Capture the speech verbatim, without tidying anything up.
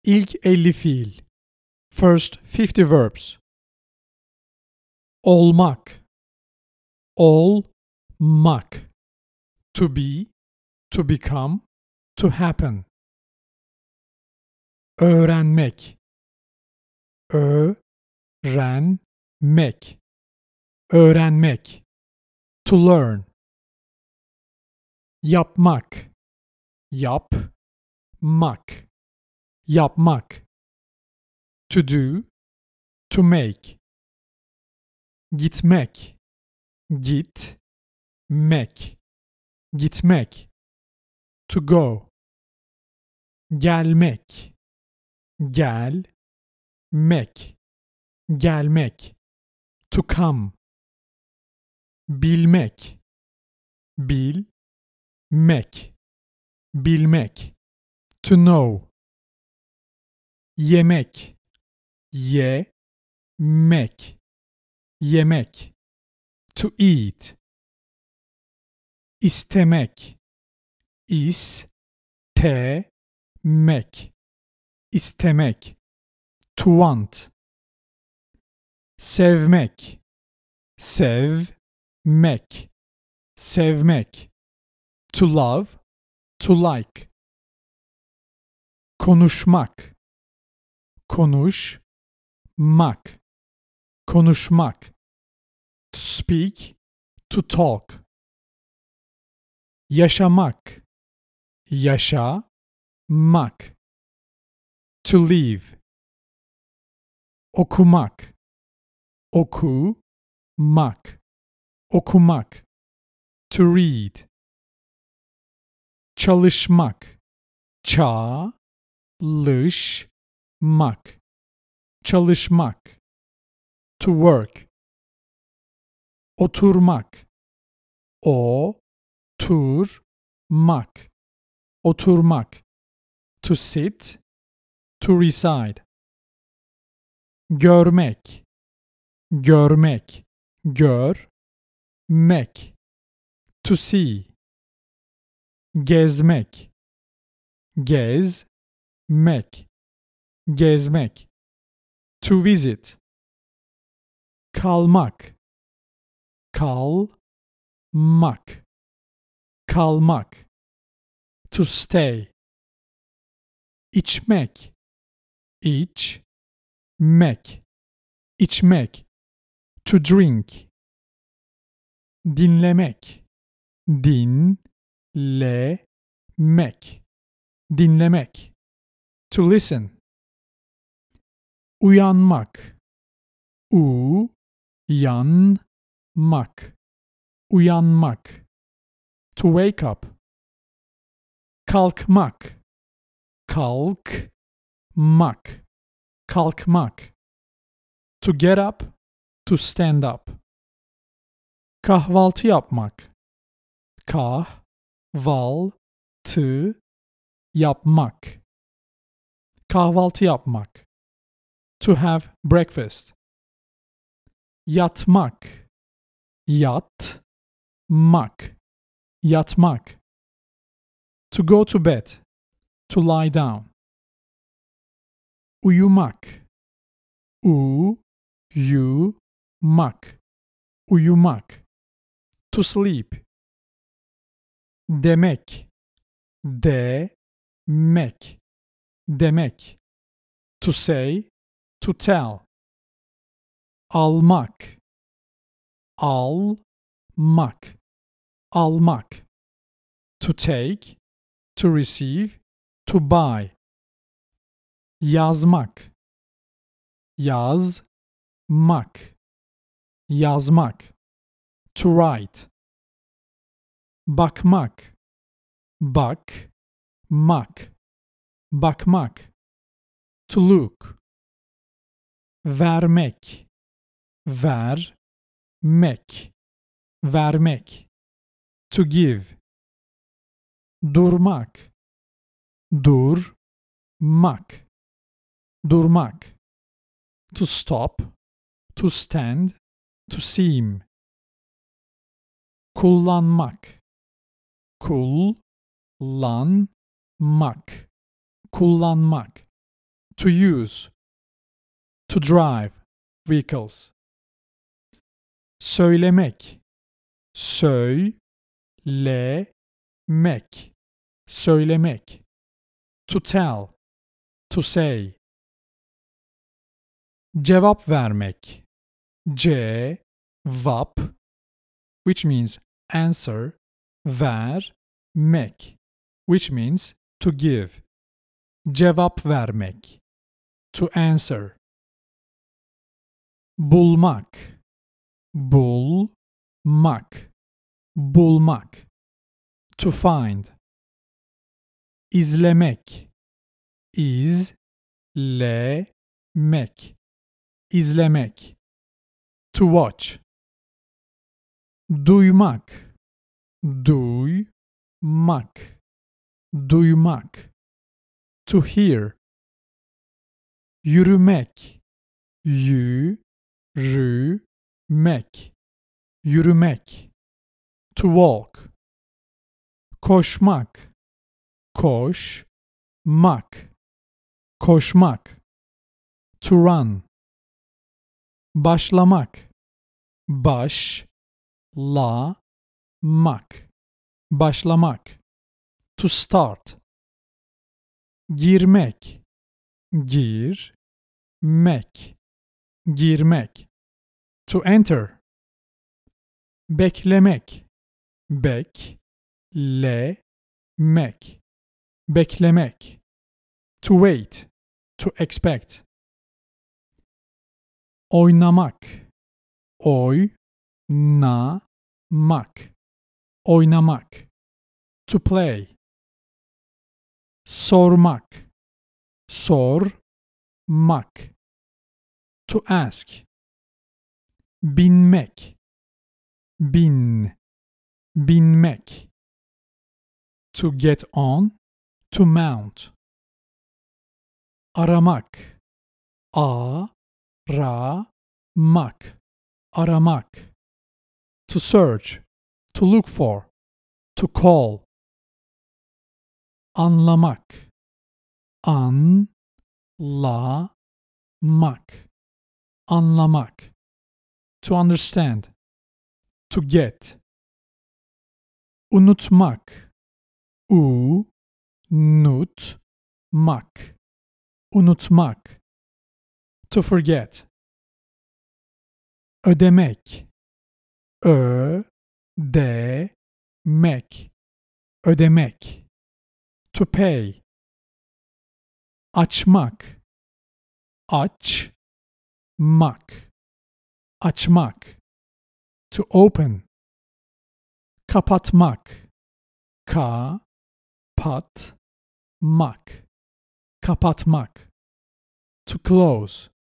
İlk elli fiil. First fifty verbs. Olmak. Olmak. To be, to become, to happen. Öğrenmek. Öğrenmek. Öğrenmek. To learn. Yapmak. Yapmak. Yapmak. To do, to make. Gitmek. Gitmek. Gitmek. To go. Gelmek. Gelmek. Gelmek. To come. Bilmek. Bilmek. Bilmek. To know. Yemek. Yemek. Yemek. To eat. İstemek. İstemek. İstemek. To want. Sevmek. Sevmek. Sevmek. To love. To like. Konuşmak. Konuşmak. Konuşmak. To speak. To talk. Yaşamak. Yaşamak. To live. Okumak. Okumak. Okumak. To read. Çalışmak. Çalışmak. Çalışmak. To work. Oturmak. Oturmak. Oturmak. To sit. To reside. Görmek. Görmek. Görmek. To see. Gezmek. Gezmek. Gezmek. To visit. Kalmak. Kalmak. Kalmak. To stay. İçmek. İçmek. İçmek. To drink. Dinlemek. Dinlemek. Dinlemek. To listen. Uyanmak. Uyanmak. Uyanmak. To wake up. Kalkmak. Kalkmak. Kalkmak. To get up. To stand up. Kahvaltı yapmak. Kahvaltı yapmak. Kahvaltı yapmak. To have breakfast. Yatmak. Yatmak. Yatmak. To go to bed. To lie down. Uyumak. Uyumak. Uyumak. To sleep. Demek. Demek. Demek. To say. To tell. Almak. Almak. Almak. To take. To receive. To buy. Yazmak. Yazmak. Yazmak. To write. Bakmak. Bakmak. Bakmak. To look. Vermek. Vermek. Vermek. To give. Durmak. Durmak. Durmak. To stop. To stand. To seem. Kullanmak. Kullanmak. Kullanmak. To use. To drive vehicles. Söylemek. Söylemek. Söylemek. To tell. To say. Cevap vermek. Cevap, which means answer. Vermek, which means to give. Cevap vermek. To answer. Bulmak. Bulmak. Bulmak. To find. İzlemek. İzlemek. İzlemek. To watch. Duymak. Duymak. Duymak. To hear. Yürümek. Yürümek. Yürümek. To walk. Koşmak. Koşmak. Koşmak. To run. Başlamak. Başlamak. Başlamak. To start. Girmek. Girmek. Girmek. To enter. Beklemek. Beklemek. Beklemek. To wait. To expect. Oynamak. Oynamak. Oynamak. To play. Sormak. Sormak. To ask. Binmek. Bin. Binmek. To get on. To mount. Aramak. Aramak. Aramak. To search. To look for. To call. Anlamak. Anlamak. Anlamak. To understand. To get. Unutmak. Unutmak. Unutmak. To forget. Ödemek. Ödemek. Ödemek. To pay. Açmak. Açmak. Açmak. To open. Kapatmak. Kapatmak. Kapatmak. To close.